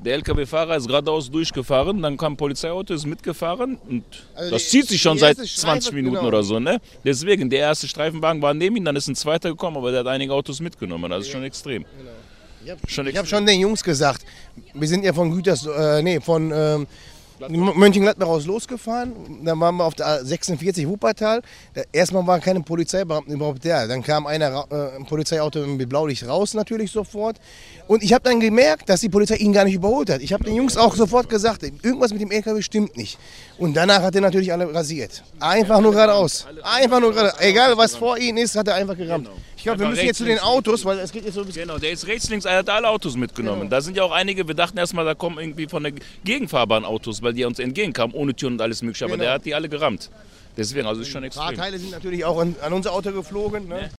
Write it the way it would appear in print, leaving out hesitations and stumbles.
Der LKW-Fahrer ist geradeaus durchgefahren, dann kam ein Polizeiauto, ist mitgefahren und Also das zieht sich schon die seit erste 20 Streife, Minuten genau. oder so, ne? Deswegen, der erste Streifenwagen war neben ihm, dann ist ein zweiter gekommen, aber der hat einige Autos mitgenommen, das ist schon extrem. Ich habe schon den Jungs gesagt, wir sind ja von von Mönchengladbach aus losgefahren. Dann waren wir auf der 46 Wuppertal. Erstmal waren keine Polizeibeamten überhaupt da. Dann kam ein Polizeiauto mit Blaulicht raus natürlich sofort. Und ich habe dann gemerkt, dass die Polizei ihn gar nicht überholt hat. Ich habe den Jungs auch sofort gesagt, irgendwas mit dem LKW stimmt nicht. Und danach hat er natürlich alle rasiert. Einfach nur geradeaus. Einfach nur geradeaus. Egal was vor ihnen ist, hat er einfach gerammt. Ich glaube, wir Einfach müssen jetzt zu den Autos, weil es geht jetzt so ein bisschen. Genau, der ist rechts, links, er hat alle Autos mitgenommen. Genau. Da sind ja auch einige, wir dachten erstmal, da kommen irgendwie von der Gegenfahrbahn Autos, weil die uns entgegenkamen, ohne Türen und alles mögliche, aber Genau. der hat die alle gerammt. Deswegen, also ist schon Ein paar extrem. Teile sind natürlich auch an unser Auto geflogen. Ne?